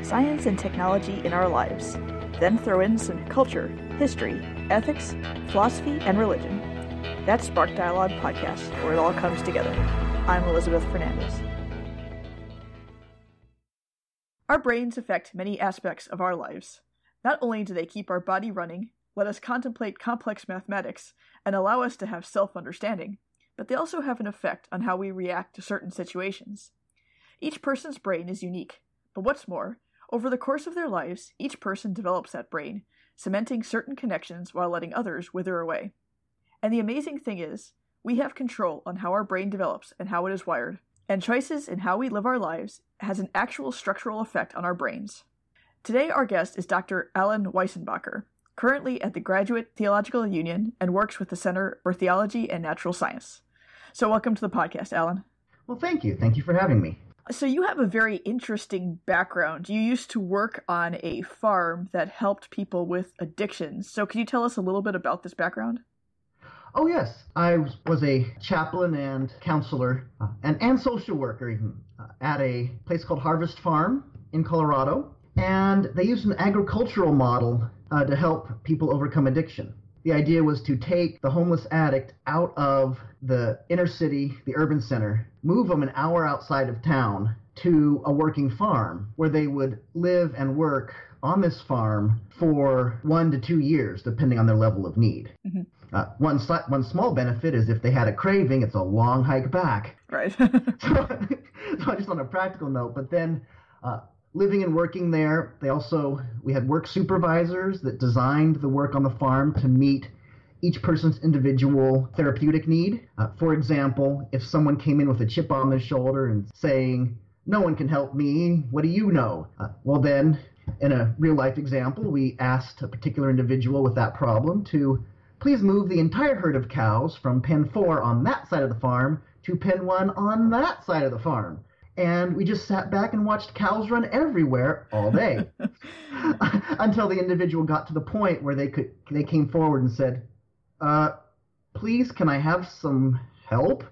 science and technology in our lives. Then throw in some culture, history, ethics, philosophy, and religion. That's Spark Dialogue Podcast, where it all comes together. I'm Elizabeth Fernandez. Our brains affect many aspects of our lives. Not only do they keep our body running, let us contemplate complex mathematics, and allow us to have self-understanding, but they also have an effect on how we react to certain situations. Each person's brain is unique, but what's more, over the course of their lives, each person develops that brain, cementing certain connections while letting others wither away. And the amazing thing is, we have control on how our brain develops and how it is wired, and choices in how we live our lives has an actual structural effect on our brains. Today our guest is Dr. Alan Weissenbacher, currently at the Graduate Theological Union and works with the Center for Theology and Natural Science. So welcome to the podcast, Alan. Well, thank you. Thank you for having me. So you have a very interesting background. You used to work on a farm that helped people with addictions. So could you tell us a little bit about this background? Oh, yes. I was a chaplain and counselor and social worker even at a place called Harvest Farm in Colorado. And they used an agricultural model to help people overcome addiction. The idea was to take the homeless addict out of the inner city, the urban center, move them an hour outside of town to a working farm where they would live and work on this farm for 1 to 2 years, depending on their level of need. Mm-hmm. One small benefit is if they had a craving, it's a long hike back. Right. so just on a practical note, but then living and working there, we had work supervisors that designed the work on the farm to meet each person's individual therapeutic need. For example, if someone came in with a chip on their shoulder and saying, "No one can help me, what do you know?" Well then, in a real-life example, we asked a particular individual with that problem to please move the entire herd of cows from pen 4 on that side of the farm to pen 1 on that side of the farm. And we just sat back and watched cows run everywhere all day until the individual got to the point where they came forward and said, please, can I have some help?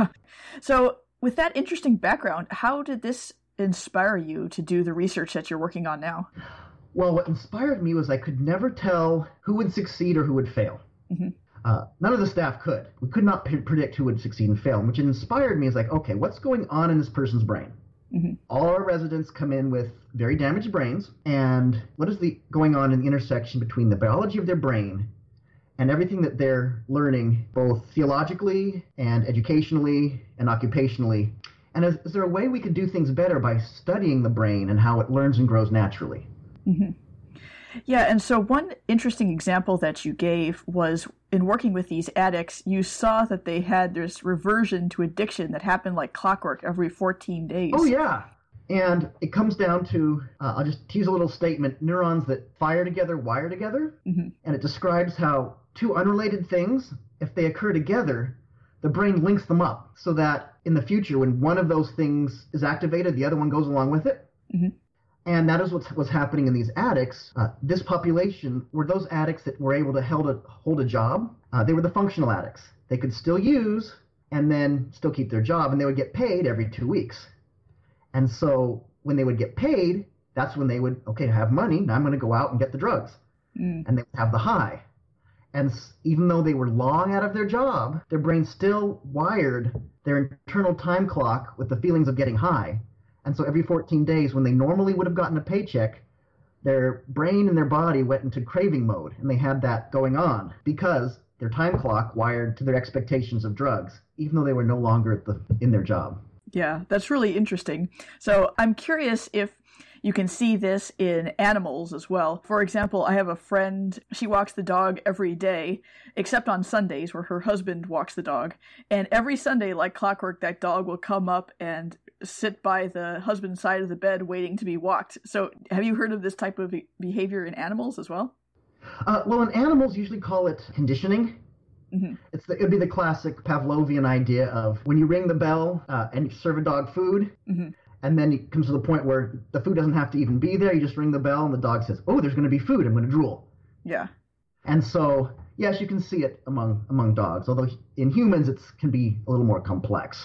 So with that interesting background, how did this inspire you to do the research that you're working on now? Well, what inspired me was I could never tell who would succeed or who would fail. Mm-hmm. None of the staff could. We could not predict who would succeed and fail, which inspired me is like, okay, what's going on in this person's brain? Mm-hmm. All our residents come in with very damaged brains, and what is going on in the intersection between the biology of their brain and everything that they're learning, both theologically and educationally and occupationally? And is there a way we could do things better by studying the brain and how it learns and grows naturally? Mm-hmm. Yeah, and so one interesting example that you gave was in working with these addicts, you saw that they had this reversion to addiction that happened like clockwork every 14 days. Oh, yeah. And it comes down to, I'll just tease a little statement, neurons that fire together, wire together. Mm-hmm. And it describes how two unrelated things, if they occur together, the brain links them up so that in the future, when one of those things is activated, the other one goes along with it. Mm-hmm. And that is what was happening in these addicts. This population were those addicts that were able to hold a job. They were the functional addicts. They could still use and then still keep their job, and they would get paid every 2 weeks. And so when they would get paid, that's when they would, okay, have money. Now I'm going to go out and get the drugs. And they would have the high. And even though they were long out of their job, their brain still wired their internal time clock with the feelings of getting high. And so every 14 days, when they normally would have gotten a paycheck, their brain and their body went into craving mode, and they had that going on because their time clock wired to their expectations of drugs, even though they were no longer in their job. Yeah, that's really interesting. So I'm curious if you can see this in animals as well. For example, I have a friend, she walks the dog every day, except on Sundays where her husband walks the dog. And every Sunday, like clockwork, that dog will come up and sit by the husband's side of the bed waiting to be walked. So have you heard of this type of behavior in animals as well? Well, in animals, usually call it conditioning. Mm-hmm. It'd be the classic Pavlovian idea of when you ring the bell and you serve a dog food, mm-hmm. and then it comes to the point where the food doesn't have to even be there. You just ring the bell and the dog says, oh, there's going to be food. I'm going to drool. Yeah. And so, yes, you can see it among dogs, although in humans it can be a little more complex.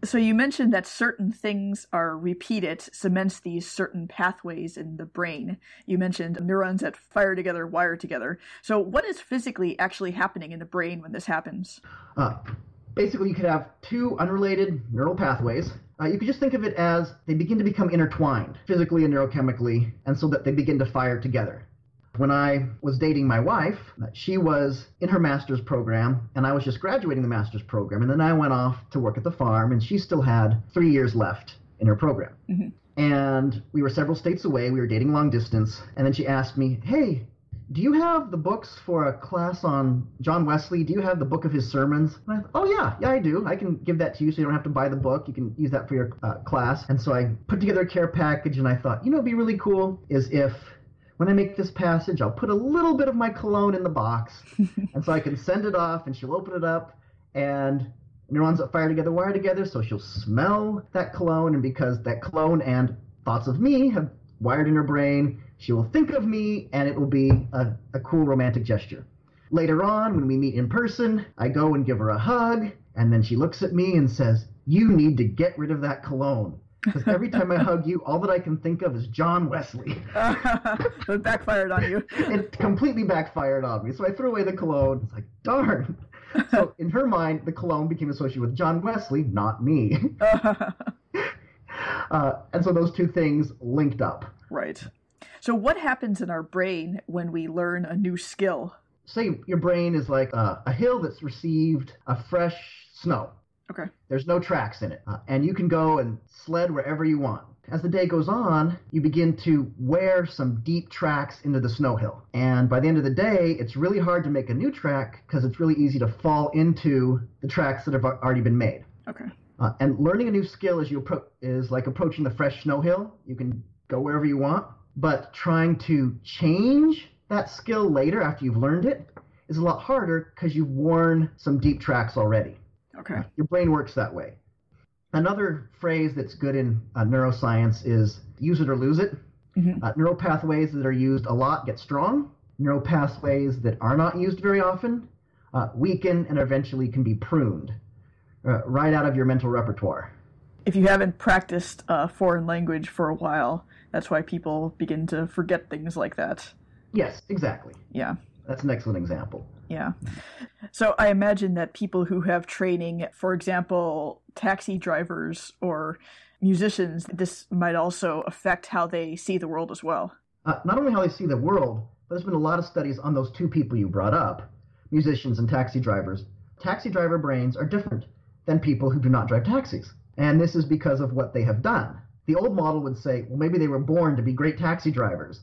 So you mentioned that certain things are repeated, cements these certain pathways in the brain. You mentioned neurons that fire together, wire together. So what is physically actually happening in the brain when this happens? Basically, you could have two unrelated neural pathways. You could just think of it as they begin to become intertwined physically and neurochemically, and so that they begin to fire together. When I was dating my wife, she was in her master's program, and I was just graduating the master's program, and then I went off to work at the farm, and she still had 3 years left in her program. Mm-hmm. And we were several states away. We were dating long distance, and then she asked me, hey, do you have the books for a class on John Wesley? Do you have the book of his sermons? And I thought, oh, yeah, I do. I can give that to you so you don't have to buy the book. You can use that for your class. And so I put together a care package, and I thought, it'd be really cool is if when I make this passage, I'll put a little bit of my cologne in the box, and so I can send it off, and she'll open it up, and neurons that fire together wire together, so she'll smell that cologne, and because that cologne and thoughts of me have wired in her brain, she will think of me, and it will be a cool romantic gesture. Later on, when we meet in person, I go and give her a hug, and then she looks at me and says, you need to get rid of that cologne. Because every time I hug you, all that I can think of is John Wesley. It backfired on you. It completely backfired on me. So I threw away the cologne. It's like, darn. So in her mind, the cologne became associated with John Wesley, not me. And so those two things linked up. Right. So what happens in our brain when we learn a new skill? Say your brain is like a hill that's received a fresh snow. Okay. There's no tracks in it, and you can go and sled wherever you want. As the day goes on, you begin to wear some deep tracks into the snow hill. And by the end of the day, it's really hard to make a new track because it's really easy to fall into the tracks that have already been made. Okay. And learning a new skill is like approaching the fresh snow hill. You can go wherever you want, but trying to change that skill later after you've learned it is a lot harder because you've worn some deep tracks already. Okay. Your brain works that way. Another phrase that's good in neuroscience is use it or lose it. Mm-hmm. Neural pathways that are used a lot get strong. Neural pathways that are not used very often weaken and eventually can be pruned right out of your mental repertoire. If you haven't practiced a foreign language for a while, that's why people begin to forget things like that. Yes, exactly. Yeah. That's an excellent example. Yeah. So I imagine that people who have training, for example, taxi drivers or musicians, this might also affect how they see the world as well. Not only how they see the world, but there's been a lot of studies on those two people you brought up, musicians and taxi drivers. Taxi driver brains are different than people who do not drive taxis. And this is because of what they have done. The old model would say, well, maybe they were born to be great taxi drivers.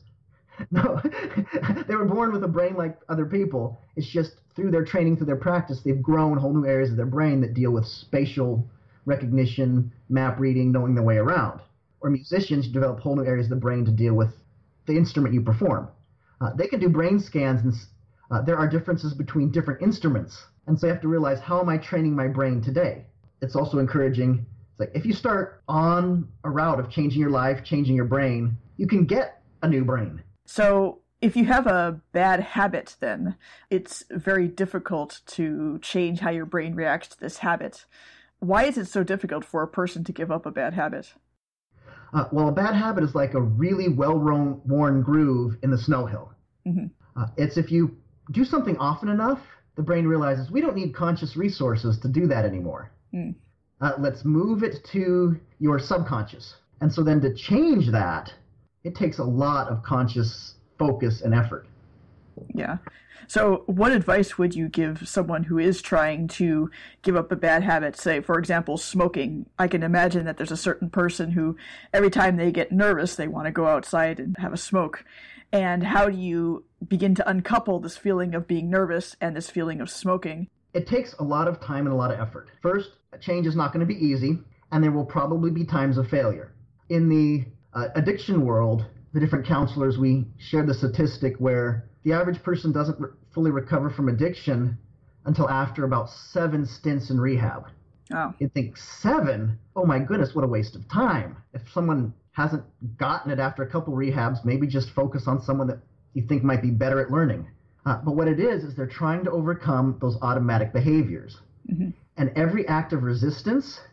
No, they were born with a brain like other people. It's just through their training, through their practice, they've grown whole new areas of their brain that deal with spatial recognition, map reading, knowing their way around. Or musicians develop whole new areas of the brain to deal with the instrument you perform. They can do brain scans, and there are differences between different instruments. And so you have to realize, how am I training my brain today? It's also encouraging. It's like if you start on a route of changing your life, changing your brain, you can get a new brain. So if you have a bad habit, then it's very difficult to change how your brain reacts to this habit. Why is it so difficult for a person to give up a bad habit? Well, a bad habit is like a really well-worn groove in the snow hill. Mm-hmm. It's if you do something often enough, the brain realizes we don't need conscious resources to do that anymore. Mm. Let's move it to your subconscious. And so then to change that, it takes a lot of conscious focus and effort. Yeah. So what advice would you give someone who is trying to give up a bad habit, say, for example, smoking? I can imagine that there's a certain person who every time they get nervous, they want to go outside and have a smoke. And how do you begin to uncouple this feeling of being nervous and this feeling of smoking? It takes a lot of time and a lot of effort. First, a change is not going to be easy, and there will probably be times of failure. In the addiction world, the different counselors, we share the statistic where the average person doesn't fully recover from addiction until after about 7 stints in rehab. Oh. You'd think 7? Oh my goodness, what a waste of time. If someone hasn't gotten it after a couple rehabs, maybe just focus on someone that you think might be better at learning. But what it is they're trying to overcome those automatic behaviors. Mm-hmm. And every act of resistance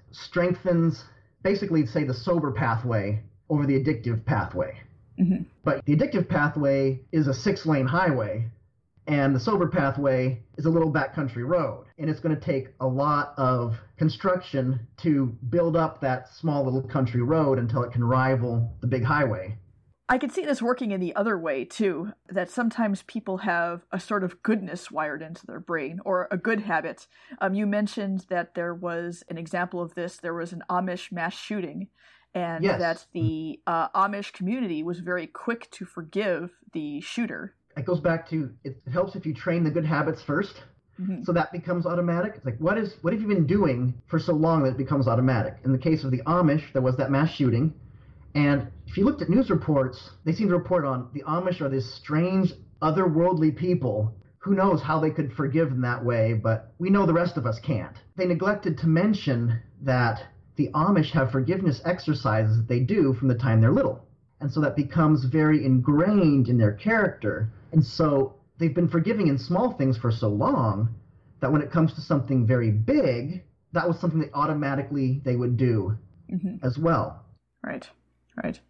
strengthens, basically, say, the sober pathway over the addictive pathway. Mm-hmm. But the addictive pathway is a 6-lane highway, and the sober pathway is a little backcountry road. And it's going to take a lot of construction to build up that small little country road until it can rival the big highway. I can see this working in the other way, too, that sometimes people have a sort of goodness wired into their brain, or a good habit. You mentioned that there was an example of this. There was an Amish mass shooting, and yes, that the Amish community was very quick to forgive the shooter. It goes back to, it helps if you train the good habits first, mm-hmm. so that becomes automatic. It's like, what have you been doing for so long that it becomes automatic? In the case of the Amish, there was that mass shooting. And if you looked at news reports, they seem to report on the Amish are this strange, otherworldly people. Who knows how they could forgive in that way, but we know the rest of us can't. They neglected to mention that the Amish have forgiveness exercises that they do from the time they're little. And so that becomes very ingrained in their character. And so they've been forgiving in small things for so long that when it comes to something very big, that was something that automatically they would do mm-hmm. as well. Right. Right.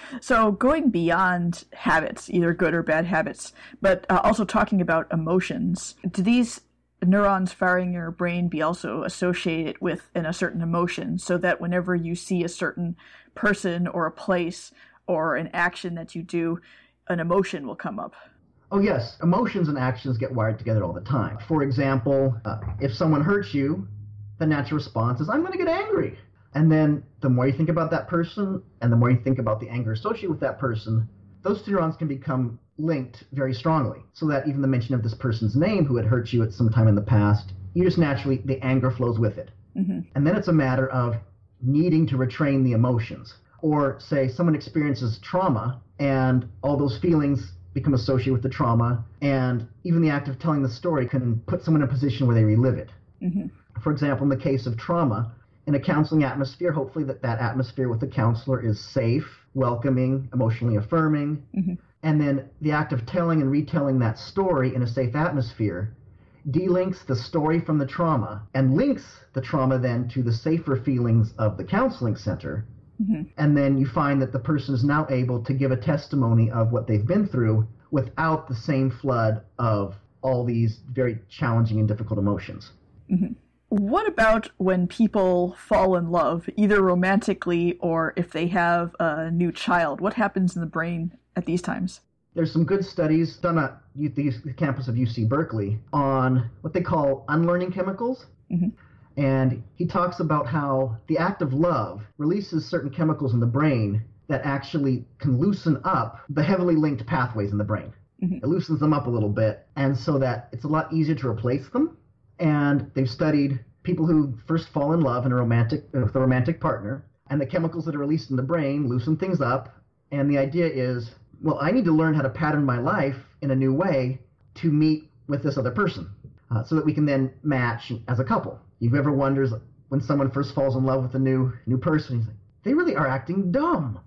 So going beyond habits, either good or bad habits, but also talking about emotions, do these neurons firing in your brain be also associated with a certain emotion, so that whenever you see a certain person or a place or an action that you do, an emotion will come up? Oh, yes. Emotions and actions get wired together all the time. For example, if someone hurts you, the natural response is, I'm going to get angry. And then the more you think about that person and the more you think about the anger associated with that person, those two neurons can become linked very strongly. So that even the mention of this person's name who had hurt you at some time in the past, you just naturally, the anger flows with it. Mm-hmm. And then it's a matter of needing to retrain the emotions. Or say someone experiences trauma and all those feelings become associated with the trauma, and even the act of telling the story can put someone in a position where they relive it. Mm-hmm. For example, in the case of trauma, in a counseling atmosphere, hopefully that atmosphere with the counselor is safe, welcoming, emotionally affirming. Mm-hmm. And then the act of telling and retelling that story in a safe atmosphere delinks the story from the trauma and links the trauma then to the safer feelings of the counseling center. Mm-hmm. And then you find that the person is now able to give a testimony of what they've been through without the same flood of all these very challenging and difficult emotions. Mm-hmm. What about when people fall in love, either romantically or if they have a new child? What happens in the brain at these times? There's some good studies done at the campus of UC Berkeley on what they call unlearning chemicals. Mm-hmm. And he talks about how the act of love releases certain chemicals in the brain that actually can loosen up the heavily linked pathways in the brain. Mm-hmm. It loosens them up a little bit, and so that it's a lot easier to replace them. And they've studied people who first fall in love with a romantic partner, and the chemicals that are released in the brain loosen things up. And the idea is, well, I need to learn how to pattern my life in a new way to meet with this other person, so that we can then match as a couple. You've ever wondered when someone first falls in love with a new person, he's like, they really are acting dumb.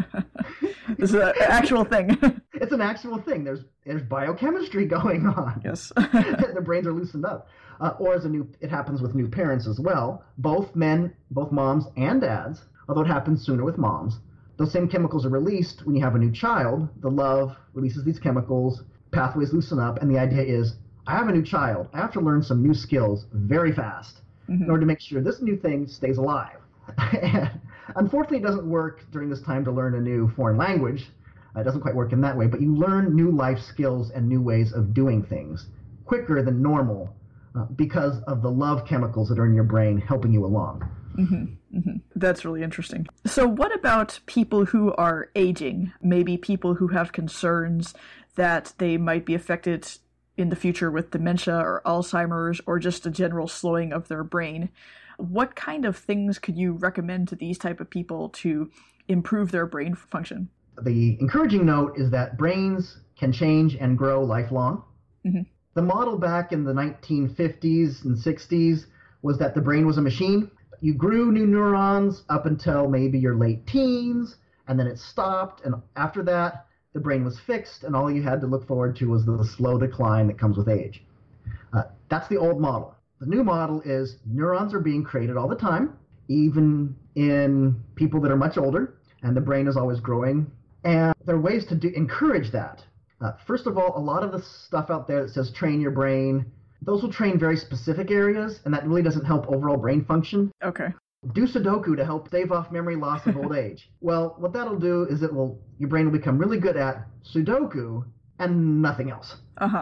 This is an actual thing. It's an actual thing. There's biochemistry going on. Yes. Their brains are loosened up. Or it happens with new parents as well. Both moms and dads, although it happens sooner with moms, those same chemicals are released when you have a new child. The love releases these chemicals, pathways loosen up, and the idea is, I have a new child. I have to learn some new skills very fast in order to make sure this new thing stays alive. And unfortunately, it doesn't work during this time to learn a new foreign language. It doesn't quite work in that way, but you learn new life skills and new ways of doing things quicker than normal because of the love chemicals that are in your brain helping you along. Mm-hmm. Mm-hmm. That's really interesting. So what about people who are aging? Maybe people who have concerns that they might be affected in the future with dementia or Alzheimer's or just a general slowing of their brain. What kind of things could you recommend to these type of people to improve their brain function? The encouraging note is that brains can change and grow lifelong. Mm-hmm. The model back in the 1950s and 60s was that the brain was a machine. You grew new neurons up until maybe your late teens, and then it stopped, and after that, the brain was fixed, and all you had to look forward to was the slow decline that comes with age. That's the old model. The new model is neurons are being created all the time. even in people that are much older, and the brain is always growing. And there are ways to encourage that. First of all, a lot of the stuff out there that says train your brain, those will train very specific areas, and that really doesn't help overall brain function. Okay. Do Sudoku to help stave off memory loss of old age. Well, what that'll do is your brain will become really good at Sudoku and nothing else.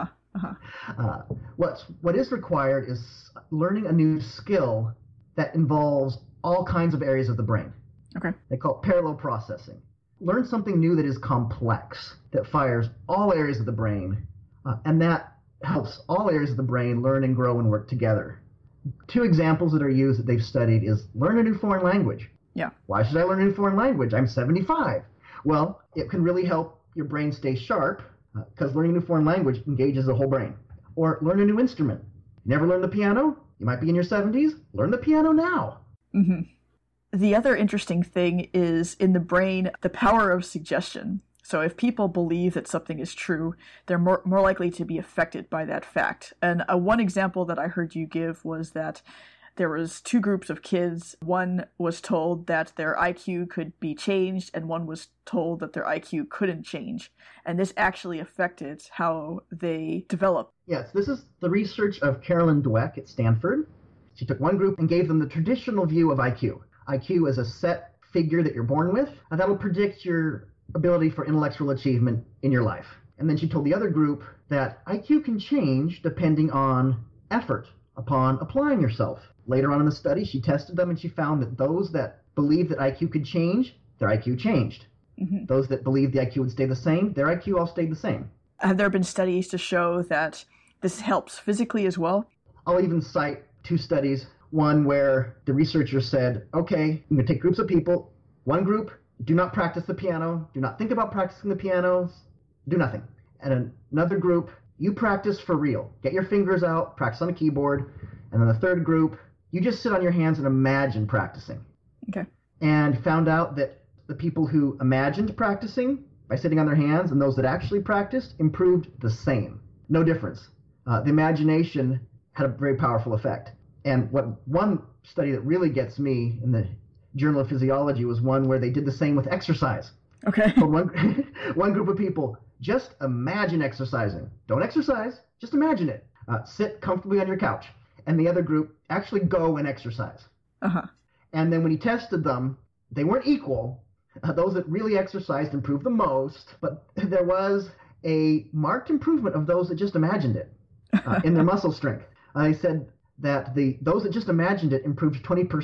What is required is learning a new skill that involves all kinds of areas of the brain. Okay. They call it parallel processing. Learn something new that is complex, that fires all areas of the brain, and that helps all areas of the brain learn and grow and work together. 2 examples that are used that they've studied is learn a new foreign language. Yeah. Why should I learn a new foreign language? I'm 75. Well, it can really help your brain stay sharp because learning a new foreign language engages the whole brain. Or learn a new instrument. You never learned the piano? You might be in your 70s. Learn the piano now. Mm-hmm. The other interesting thing is in the brain, the power of suggestion. So if people believe that something is true, they're more likely to be affected by that fact. And one example that I heard you give was that there was 2 groups of kids. One was told that their IQ could be changed, and one was told that their IQ couldn't change. And this actually affected how they developed. Yes, this is the research of Carolyn Dweck at Stanford. She took one group and gave them the traditional view of IQ. IQ is a set figure that you're born with, and that'll predict your ability for intellectual achievement in your life. And then she told the other group that IQ can change depending on effort, upon applying yourself. Later on in the study, she tested them and she found that those that believed that IQ could change, their IQ changed. Mm-hmm. Those that believed the IQ would stay the same, their IQ all stayed the same. Have there been studies to show that this helps physically as well? I'll even cite 2 studies. One where the researcher said, okay, I'm going to take groups of people. One group, do not practice the piano. Do not think about practicing the piano. Do nothing. And another group, you practice for real. Get your fingers out, practice on a keyboard. And then the third group, you just sit on your hands and imagine practicing. Okay. And found out that the people who imagined practicing by sitting on their hands and those that actually practiced improved the same. No difference. The imagination had a very powerful effect. And one study that really gets me in the Journal of Physiology was one where they did the same with exercise. Okay. So one group of people, just imagine exercising. Don't exercise, just imagine it. Sit comfortably on your couch. And the other group, actually go and exercise. Uh-huh. And then when he tested them, they weren't equal. Those that really exercised improved the most, but there was a marked improvement of those that just imagined it in their muscle strength. They said that those that just imagined it improved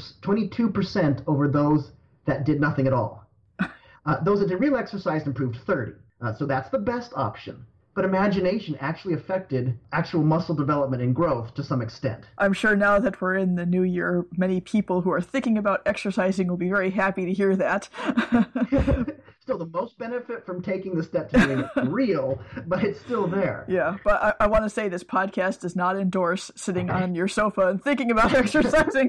22% over those that did nothing at all. Those that did real exercise improved 30%. So that's the best option. But imagination actually affected actual muscle development and growth to some extent. I'm sure now that we're in the new year, many people who are thinking about exercising will be very happy to hear that. Still, the most benefit from taking the step to doing it real, but it's still there. Yeah, but I want to say this podcast does not endorse sitting on your sofa and thinking about exercising.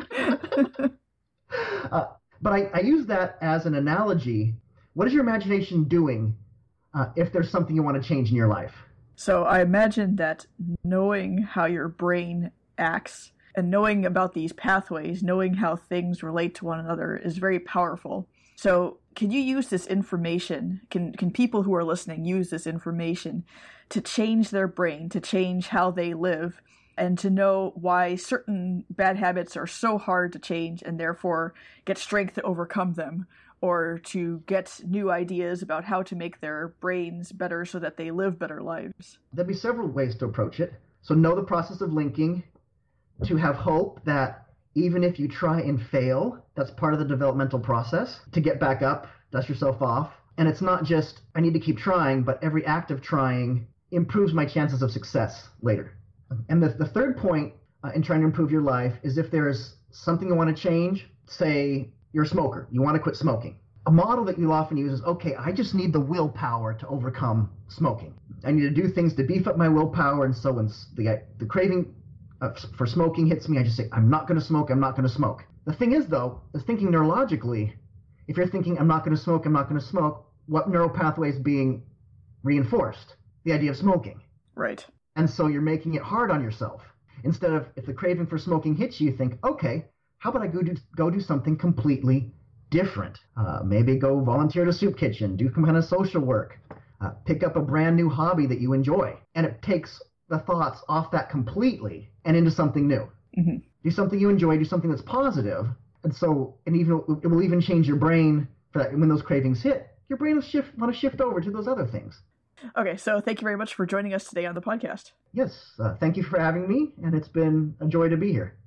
But I use that as an analogy. What is your imagination doing if there's something you want to change in your life? So I imagine that knowing how your brain acts and knowing about these pathways, knowing how things relate to one another is very powerful. So can you use this information, can people who are listening use this information to change their brain, to change how they live, and to know why certain bad habits are so hard to change and therefore get strength to overcome them, or to get new ideas about how to make their brains better so that they live better lives? There'd be several ways to approach it. So know the process of linking, to have hope that even if you try and fail, that's part of the developmental process, to get back up, dust yourself off. And it's not just, I need to keep trying, but every act of trying improves my chances of success later. And the third point in trying to improve your life is if there's something you want to change, say you're a smoker, you want to quit smoking. A model that you'll often use is, okay, I just need the willpower to overcome smoking. I need to do things to beef up my willpower, and so when the craving for smoking hits me, I just say, I'm not going to smoke, I'm not going to smoke. The thing is, though, is thinking neurologically, if you're thinking, I'm not going to smoke, I'm not going to smoke, what neural pathway is being reinforced? The idea of smoking. Right. And so you're making it hard on yourself. Instead of, if the craving for smoking hits you, you think, okay, How about I go do something completely different? Maybe go volunteer at a soup kitchen, do some kind of social work, pick up a brand new hobby that you enjoy. And it takes the thoughts off that completely and into something new. Mm-hmm. Do something you enjoy, do something that's positive. And it will even change your brain for that. When those cravings hit, your brain will want to shift over to those other things. Okay, so thank you very much for joining us today on the podcast. Yes, thank you for having me, and it's been a joy to be here.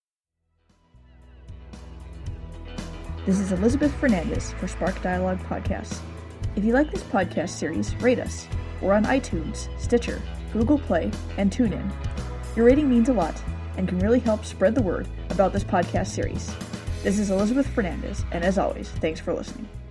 This is Elizabeth Fernandez for Spark Dialogue Podcasts. If you like this podcast series, rate us. We're on iTunes, Stitcher, Google Play, and TuneIn. Your rating means a lot and can really help spread the word about this podcast series. This is Elizabeth Fernandez, and as always, thanks for listening.